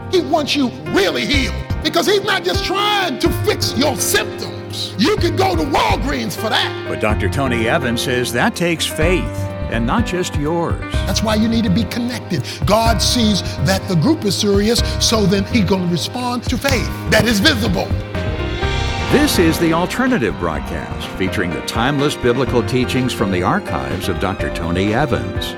He wants you really healed because he's not just trying to fix your symptoms. You can go to Walgreens for that. But Dr. Tony Evans says that takes faith, and not just yours. That's why you need to be connected. God sees that the group is serious, so then he's going to respond to faith that is visible. This is The Alternative Broadcast, featuring the timeless biblical teachings from the archives of Dr. Tony Evans.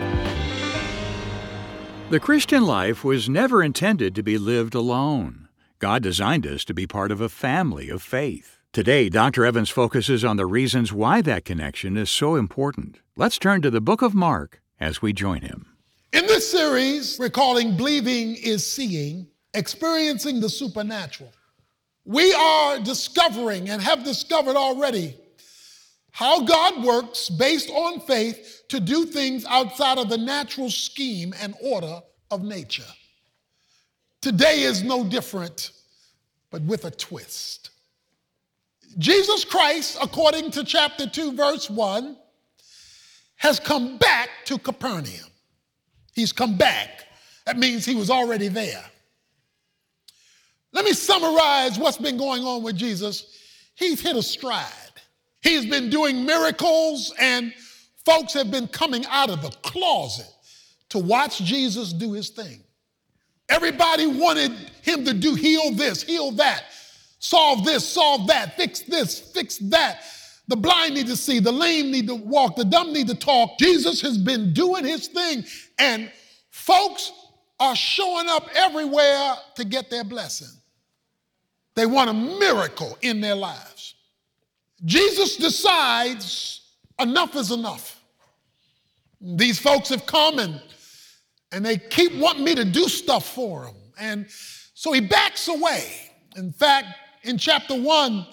The Christian life was never intended to be lived alone. God designed us to be part of a family of faith. Today, Dr. Evans focuses on the reasons why that connection is so important. Let's turn to the book of Mark as we join him. In this series, we're calling Believing is Seeing, Experiencing the Supernatural. We are discovering and have discovered already how God works based on faith to do things outside of the natural scheme and order of nature. Today is no different, but with a twist. Jesus Christ, according to chapter 2, verse 1, has come back to Capernaum. He's come back. That means he was already there. Let me summarize what's been going on with Jesus. He's hit a stride. He's been doing miracles, and folks have been coming out of the closet to watch Jesus do his thing. Everybody wanted him to do heal this, heal that, solve this, solve that, fix this, fix that. The blind need to see, the lame need to walk, the dumb need to talk. Jesus has been doing his thing, and folks are showing up everywhere to get their blessing. They want a miracle in their lives. Jesus decides enough is enough. These folks have come and they keep wanting me to do stuff for them. And so he backs away. In fact, in chapter 1,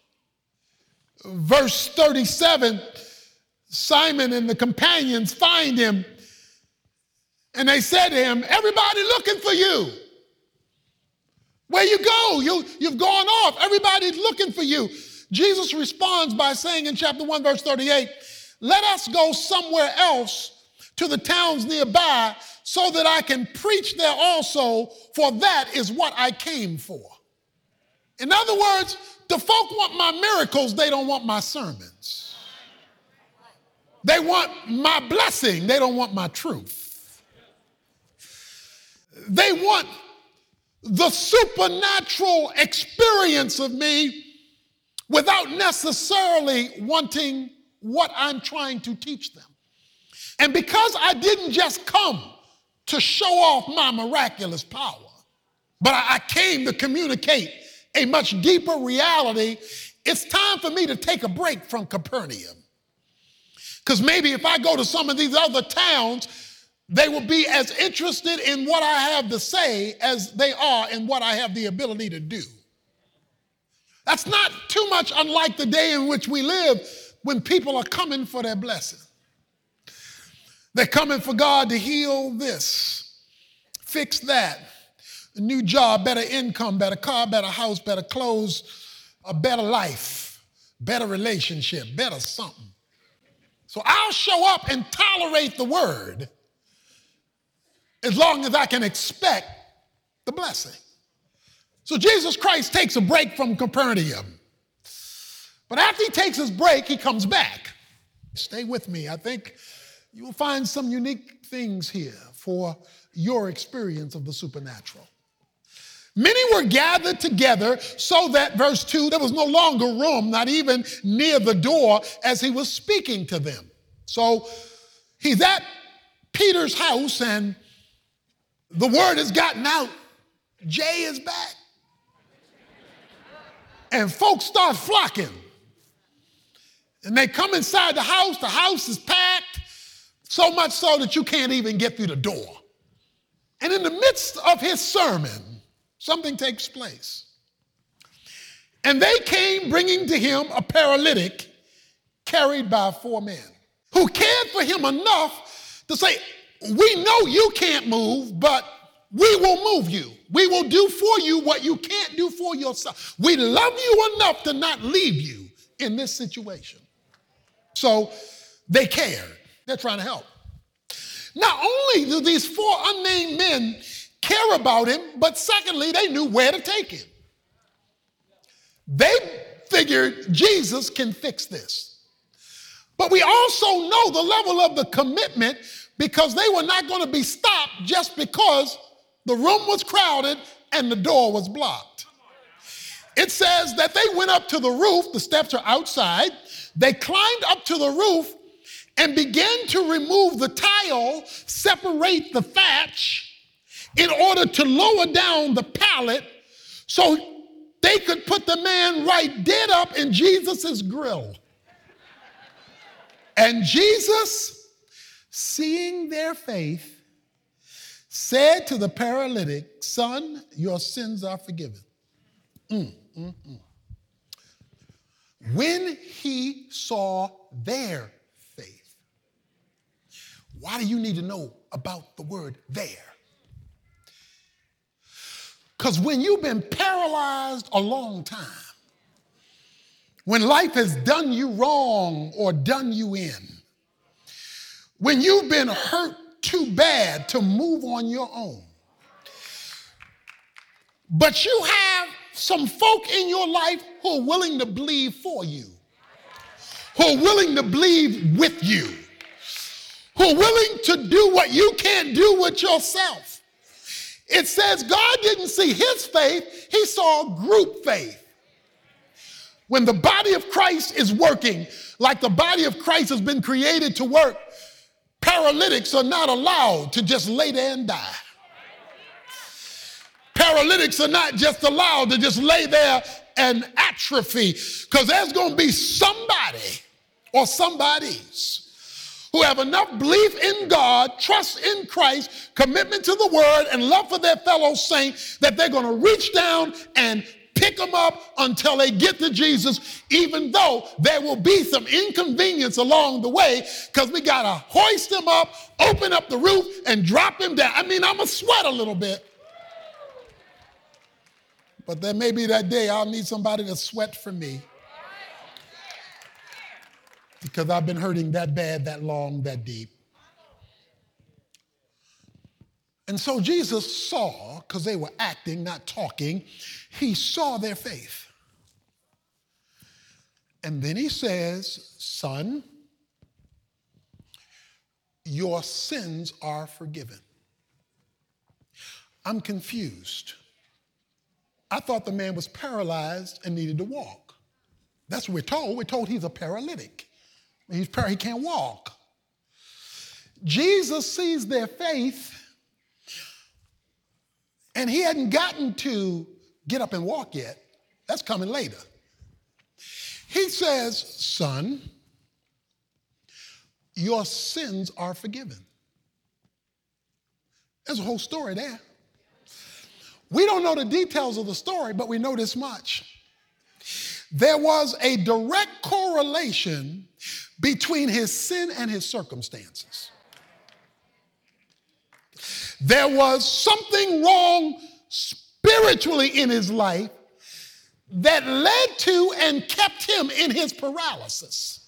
verse 37, Simon and the companions find him, and they said to him, "Everybody looking for you. Where you go? You've gone off. Everybody's looking for you." Jesus responds by saying in chapter 1, verse 38, "Let us go somewhere else to the towns nearby so that I can preach there also, for that is what I came for." In other words, the folk want my miracles, they don't want my sermons. They want my blessing, they don't want my truth. They want the supernatural experience of me without necessarily wanting what I'm trying to teach them. And because I didn't just come to show off my miraculous power, but I came to communicate a much deeper reality, it's time for me to take a break from Capernaum. Because maybe if I go to some of these other towns, they will be as interested in what I have to say as they are in what I have the ability to do. That's not too much unlike the day in which we live when people are coming for their blessing. They're coming for God to heal this, fix that, a new job, better income, better car, better house, better clothes, a better life, better relationship, better something. So I'll show up and tolerate the word as long as I can expect the blessing. So Jesus Christ takes a break from Capernaum. But after he takes his break, he comes back. Stay with me. I think you will find some unique things here for your experience of the supernatural. Many were gathered together so that, verse 2, there was no longer room, not even near the door, as he was speaking to them. So he's at Peter's house, and the word has gotten out. Jay is back. And folks start flocking. And they come inside the house is packed, so much so that you can't even get through the door. And in the midst of his sermon, something takes place. And they came bringing to him a paralytic carried by 4 men who cared for him enough to say, "We know you can't move, but we will move you. We will do for you what you can't do for yourself. We love you enough to not leave you in this situation." So they cared. They're trying to help. Not only do these 4 unnamed men care about him, but secondly, they knew where to take him. They figured Jesus can fix this. But we also know the level of the commitment, because they were not going to be stopped just because the room was crowded and the door was blocked. It says that they went up to the roof. The steps are outside. They climbed up to the roof and began to remove the tile, separate the thatch, in order to lower down the pallet so they could put the man right dead up in Jesus's grill. And Jesus, seeing their faith, said to the paralytic, "Son, your sins are forgiven." When he saw their faith. Why do you need to know about the word there? Because when you've been paralyzed a long time, when life has done you wrong or done you in, when you've been hurt too bad to move on your own, but you have some folk in your life who are willing to believe for you, who are willing to believe with you, who are willing to do what you can't do with yourself. It says God didn't see his faith, he saw group faith. When the body of Christ is working like the body of Christ has been created to work, paralytics are not allowed to just lay there and die. Paralytics are not just allowed to just lay there and atrophy, because there's going to be somebody or somebodies who have enough belief in God, trust in Christ, commitment to the word, and love for their fellow saint that they're going to reach down and pick them up until they get to Jesus, even though there will be some inconvenience along the way, because we got to hoist him up, open up the roof, and drop him down. I mean, I'm going to sweat a little bit. But there may be that day I'll need somebody to sweat for me, because I've been hurting that bad, that long, that deep. And so Jesus saw, because they were acting, not talking, he saw their faith. And then he says, "Son, your sins are forgiven." I'm confused. I thought the man was paralyzed and needed to walk. That's what we're told. We're told he's a paralytic. He can't walk. Jesus sees their faith, and he hadn't gotten to get up and walk yet. That's coming later. He says, "Son, your sins are forgiven." There's a whole story there. We don't know the details of the story, but we know this much. There was a direct correlation between his sin and his circumstances. There was something wrong spiritually in his life that led to and kept him in his paralysis.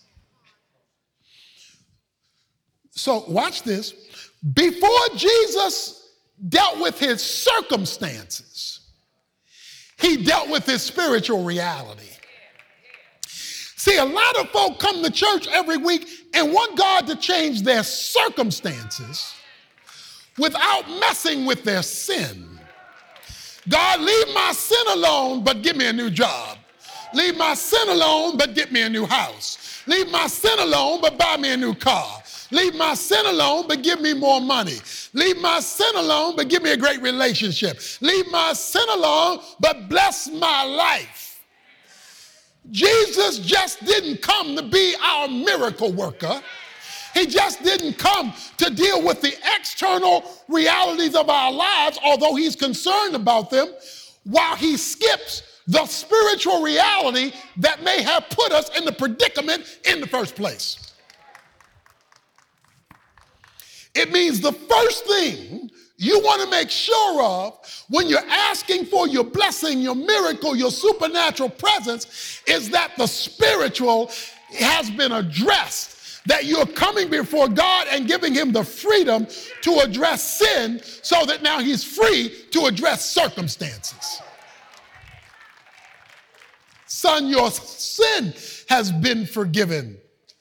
So watch this. Before Jesus dealt with his circumstances, he dealt with his spiritual reality. See, a lot of folk come to church every week and want God to change their circumstances without messing with their sin. God, leave my sin alone, but give me a new job. Leave my sin alone, but get me a new house. Leave my sin alone, but buy me a new car. Leave my sin alone, but give me more money. Leave my sin alone, but give me a great relationship. Leave my sin alone, but bless my life. Jesus just didn't come to be our miracle worker. He just didn't come to deal with the external realities of our lives, although he's concerned about them, while he skips the spiritual reality that may have put us in the predicament in the first place. It means the first thing you want to make sure of when you're asking for your blessing, your miracle, your supernatural presence, is that the spiritual has been addressed, that you're coming before God and giving him the freedom to address sin so that now he's free to address circumstances. Son, your sin has been forgiven.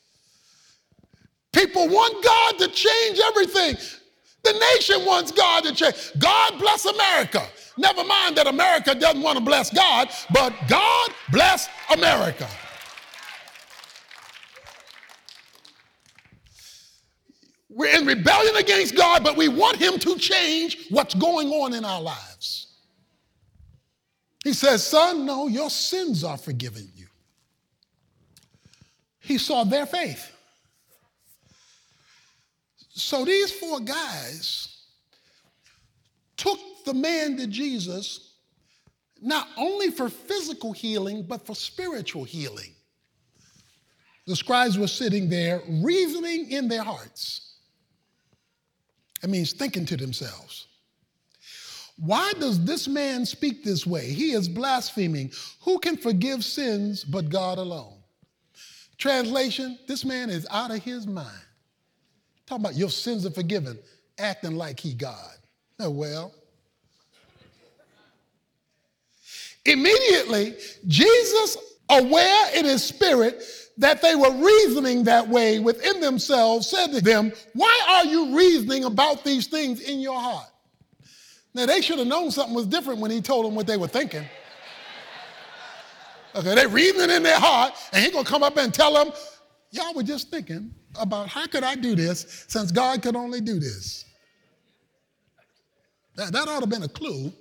People want God to change everything. The nation wants God to change. God bless America. Never mind that America doesn't want to bless God, but God bless America. We're in rebellion against God, but we want him to change what's going on in our lives. He says, son, no, your sins are forgiven you. He saw their faith. So these four guys took the man to Jesus not only for physical healing, but for spiritual healing. The scribes were sitting there reasoning in their hearts. That means thinking to themselves, why does this man speak this way? He is blaspheming. Who can forgive sins but God alone? Translation, this man is out of his mind. Talking about your sins are forgiven, acting like he God. Oh, well. Immediately, Jesus, aware in his spirit that they were reasoning that way within themselves, said to them, why are you reasoning about these things in your heart? Now, they should have known something was different when he told them what they were thinking. Okay, they're reasoning in their heart, and he's going to come up and tell them, y'all were just thinking about how could I do this since God could only do this. That ought to have been a clue.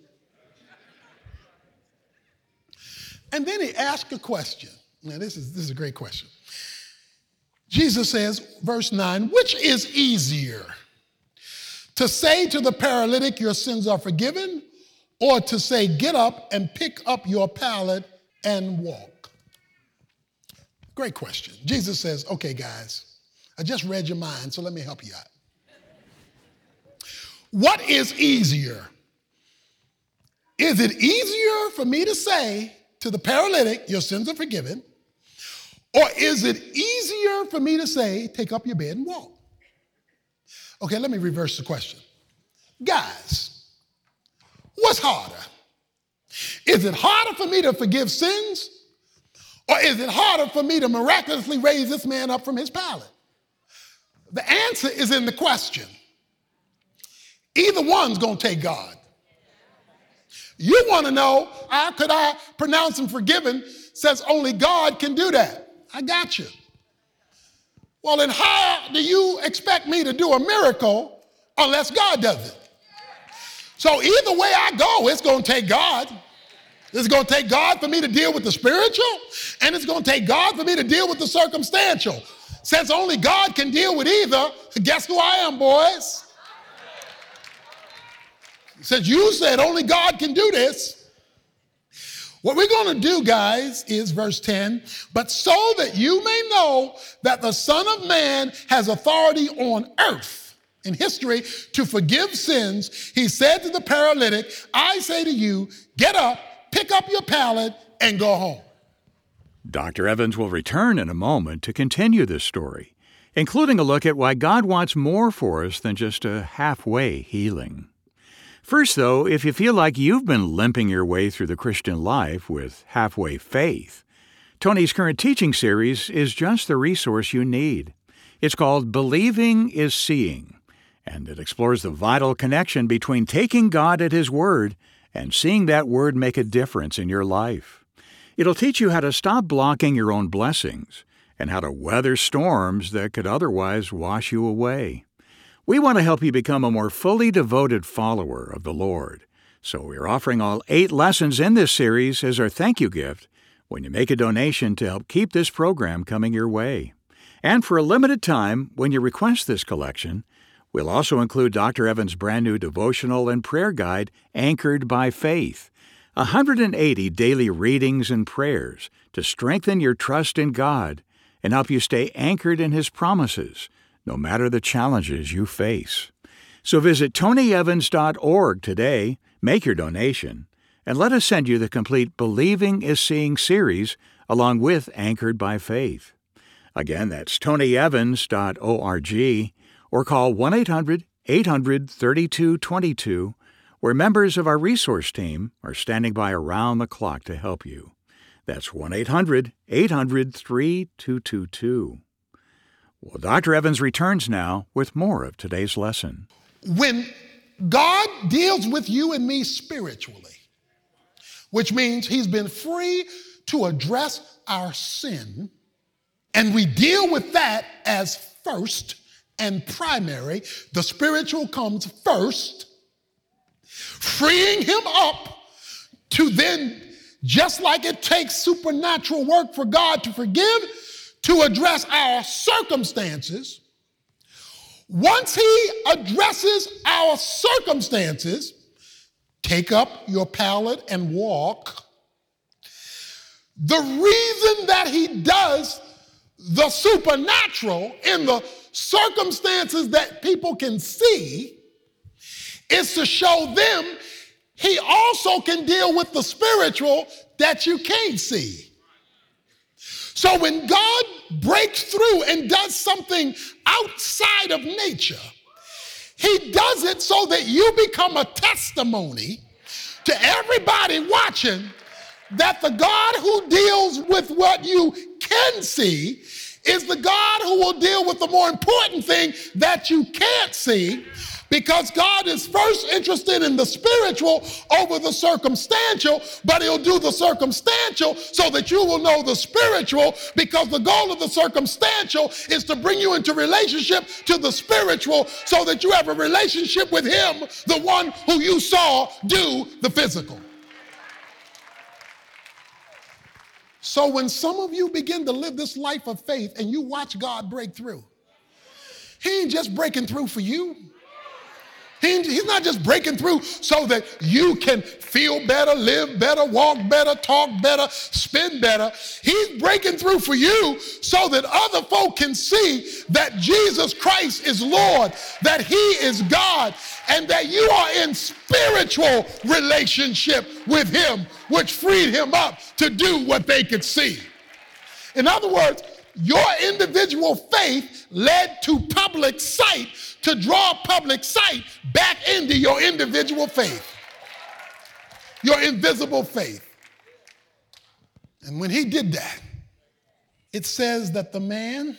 And then he asked a question. Now, this is a great question. Jesus says, verse 9, which is easier, to say to the paralytic, your sins are forgiven, or to say, get up and pick up your pallet and walk? Great question. Jesus says, okay, guys, I just read your mind, so let me help you out. What is easier? Is it easier for me to say to the paralytic, your sins are forgiven, or is it easier for me to say, take up your bed and walk? Okay, let me reverse the question. Guys, what's harder? Is it harder for me to forgive sins, or is it harder for me to miraculously raise this man up from his pallet? The answer is in the question. Either one's going to take God. You want to know, how could I pronounce him forgiven since only God can do that? I got you. Well, then how do you expect me to do a miracle unless God does it? So either way I go, it's going to take God. It's going to take God for me to deal with the spiritual, and it's going to take God for me to deal with the circumstantial. Since only God can deal with either, guess who I am, boys? Since you said only God can do this, what we're going to do, guys, is verse 10, but so that you may know that the Son of Man has authority on earth in history to forgive sins, he said to the paralytic, I say to you, get up, pick up your pallet, and go home. Dr. Evans will return in a moment to continue this story, including a look at why God wants more for us than just a halfway healing. First, though, if you feel like you've been limping your way through the Christian life with halfway faith, Tony's current teaching series is just the resource you need. It's called Believing is Seeing, and it explores the vital connection between taking God at His Word and seeing that Word make a difference in your life. It'll teach you how to stop blocking your own blessings and how to weather storms that could otherwise wash you away. We want to help you become a more fully devoted follower of the Lord. So we're offering all 8 lessons in this series as our thank you gift when you make a donation to help keep this program coming your way. And for a limited time, when you request this collection, we'll also include Dr. Evans' brand new devotional and prayer guide, Anchored by Faith, 180 daily readings and prayers to strengthen your trust in God and help you stay anchored in His promises, no matter the challenges you face. So visit tonyevans.org today, make your donation, and let us send you the complete Believing is Seeing series along with Anchored by Faith. Again, that's tonyevans.org, or call 1-800-800-3222, where members of our resource team are standing by around the clock to help you. That's 1-800-800-3222. Well, Dr. Evans returns now with more of today's lesson. When God deals with you and me spiritually, which means he's been free to address our sin, and we deal with that as first and primary. The spiritual comes first, freeing him up to then, just like it takes supernatural work for God to forgive, to address our circumstances. Once he addresses our circumstances, take up your pallet and walk. The reason that he does the supernatural in the circumstances that people can see is to show them he also can deal with the spiritual that you can't see. So when God breaks through and does something outside of nature, he does it so that you become a testimony to everybody watching that the God who deals with what you can see is the God who will deal with the more important thing that you can't see, because God is first interested in the spiritual over the circumstantial, but he'll do the circumstantial so that you will know the spiritual, because the goal of the circumstantial is to bring you into relationship to the spiritual so that you have a relationship with him, the one who you saw do the physical. So when some of you begin to live this life of faith and you watch God break through, he ain't just breaking through for you. He's not just breaking through so that you can feel better, live better, walk better, talk better, spin better. He's breaking through for you so that other folk can see that Jesus Christ is Lord, that he is God, and that you are in spiritual relationship with him, which freed him up to do what they could see. In other words, your individual faith led to public sight to draw public sight back into your individual faith, your invisible faith. And when he did that, it says that the man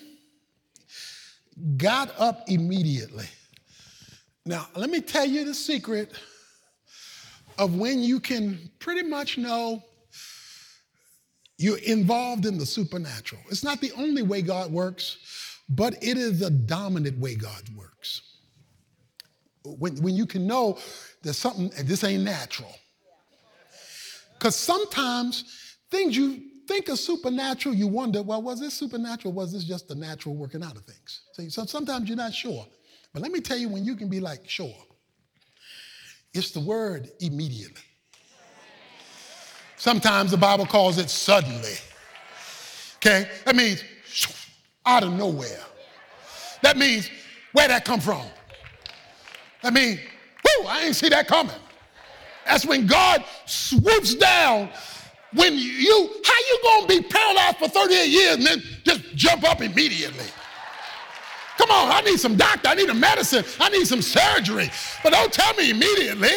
got up immediately. Now, let me tell you the secret of when you can pretty much know you're involved in the supernatural. It's not the only way God works, but it is the dominant way God works. When you can know there's something, this ain't natural. Because sometimes things you think are supernatural, you wonder, well, was this supernatural? Was this just the natural working out of things? See, so sometimes you're not sure. But let me tell you when you can be like, sure. It's the word immediately. Sometimes the Bible calls it suddenly. Okay? That means out of nowhere. That means where'd that come from? That means, whoo, I ain't see that coming. That's when God swoops down. When how you gonna be paralyzed for 38 years and then just jump up immediately? Come on, I need some doctor, I need a medicine, I need some surgery. But don't tell me immediately.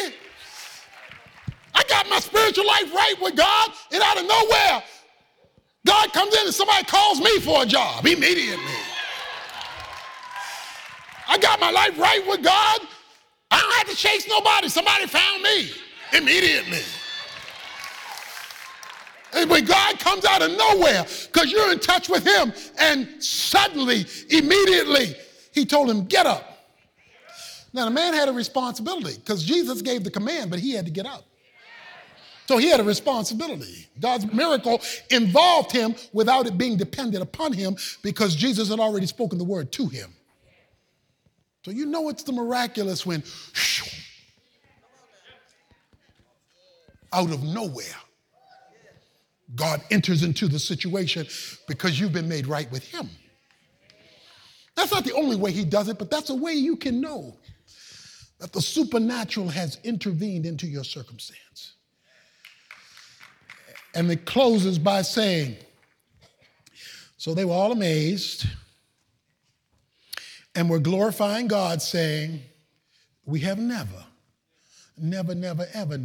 I got my spiritual life right with God, and out of nowhere, God comes in and somebody calls me for a job immediately. I got my life right with God. I don't have to chase nobody. Somebody found me immediately. And when God comes out of nowhere, because you're in touch with him, and suddenly, immediately, he told him, get up. Now, the man had a responsibility, because Jesus gave the command, but he had to get up. So he had a responsibility. God's miracle involved him without it being dependent upon him, because Jesus had already spoken the word to him. So you know it's the miraculous when, out of nowhere, God enters into the situation because you've been made right with him. That's not the only way he does it, but that's a way you can know that the supernatural has intervened into your circumstance. And it closes by saying, So they were all amazed and were glorifying God, saying, we have never, ever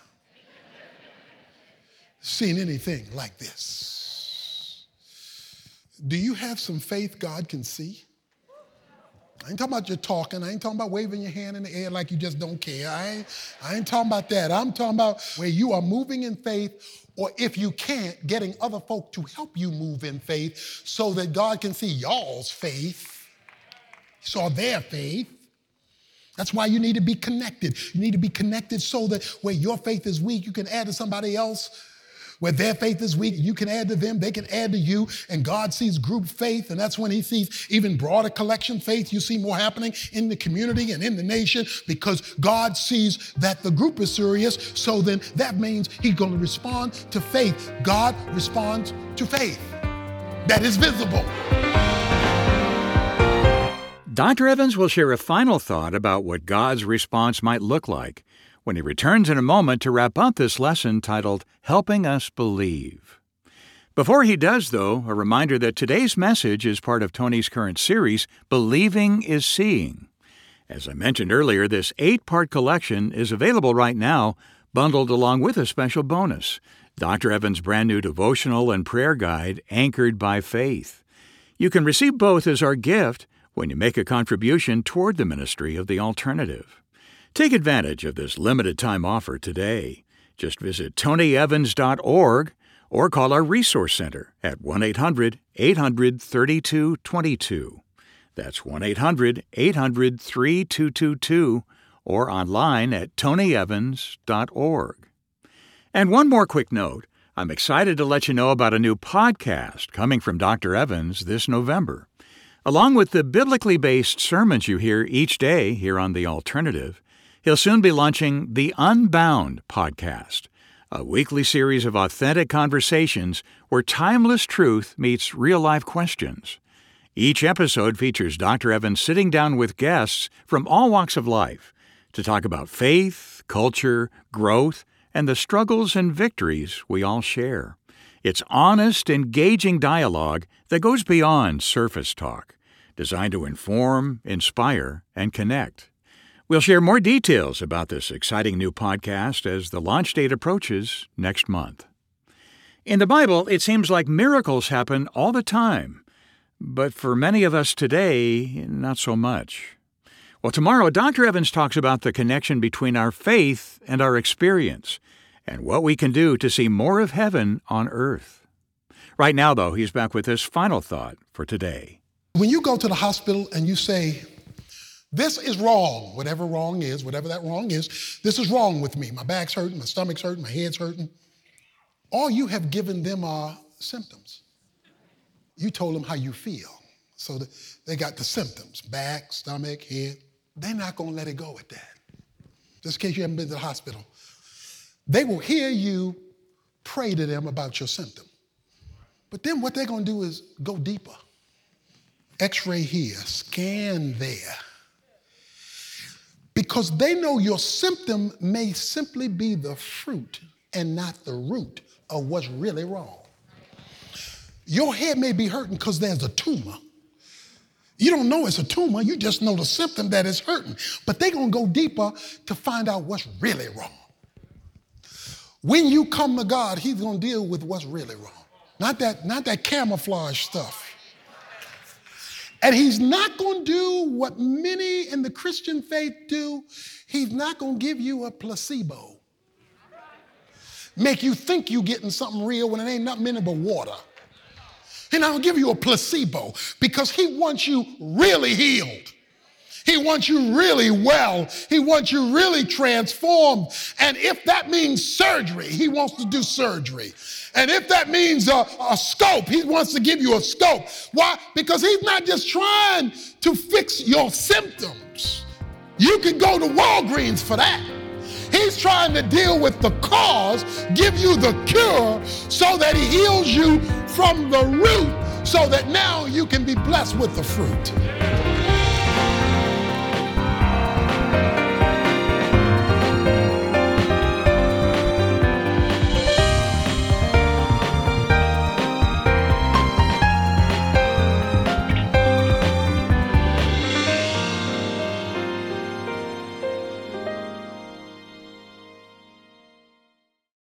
seen anything like this. Do you have some faith God can see? I ain't talking about you talking. I ain't talking about waving your hand in the air like you just don't care. I ain't talking about that. I'm talking about where you are moving in faith, or if you can't, getting other folk to help you move in faith so that God can see y'all's faith. He saw their faith. That's why you need to be connected. You need to be connected so that where your faith is weak, you can add to somebody else. Where their faith is weak, you can add to them, they can add to you, and God sees group faith, and that's when he sees even broader collection faith. You see more happening in the community and in the nation because God sees that the group is serious, so then that means he's going to respond to faith. God responds to faith that is visible. Dr. Evans will share a final thought about what God's response might look like when he returns in a moment to wrap up this lesson titled, Helping Us Believe. Before he does, though, a reminder that today's message is part of Tony's current series, Believing is Seeing. As I mentioned earlier, this 8-part collection is available right now, bundled along with a special bonus, Dr. Evans' brand new devotional and prayer guide, Anchored by Faith. You can receive both as our gift when you make a contribution toward the ministry of The Alternative. Take advantage of this limited-time offer today. Just visit tonyevans.org or call our Resource Center at 1-800-800-3222. That's 1-800-800-3222 or online at tonyevans.org. And one more quick note. I'm excited to let you know about a new podcast coming from Dr. Evans this November. Along with the biblically based sermons you hear each day here on The Alternative, he'll soon be launching the Unbound podcast, a weekly series of authentic conversations where timeless truth meets real-life questions. Each episode features Dr. Evans sitting down with guests from all walks of life to talk about faith, culture, growth, and the struggles and victories we all share. It's honest, engaging dialogue that goes beyond surface talk, designed to inform, inspire, and connect. We'll share more details about this exciting new podcast as the launch date approaches next month. In the Bible, it seems like miracles happen all the time, but for many of us today, not so much. Well, tomorrow, Dr. Evans talks about the connection between our faith and our experience and what we can do to see more of heaven on earth. Right now, though, he's back with this final thought for today. When you go to the hospital and you say, this is wrong, whatever that wrong is, this is wrong with me. My back's hurting, my stomach's hurting, my head's hurting. All you have given them are symptoms. You told them how you feel. So they got the symptoms, back, stomach, head. They're not going to let it go at that. Just in case you haven't been to the hospital. They will hear you pray to them about your symptom. But then what they're going to do is go deeper. X-ray here, scan there. Because they know your symptom may simply be the fruit and not the root of what's really wrong. Your head may be hurting because there's a tumor. You don't know it's a tumor, you just know the symptom that is hurting. But they're going to go deeper to find out what's really wrong. When you come to God, he's going to deal with what's really wrong. Not that camouflage stuff. And he's not going to do what many in the Christian faith do. He's not going to give you a placebo. Make you think you're getting something real when it ain't nothing in it but water. He's not going to give you a placebo because he wants you really healed. He wants you really well. He wants you really transformed. And if that means surgery, he wants to do surgery. And if that means a scope, he wants to give you a scope. Why? Because he's not just trying to fix your symptoms. You can go to Walgreens for that. He's trying to deal with the cause, give you the cure so that he heals you from the root so that now you can be blessed with the fruit.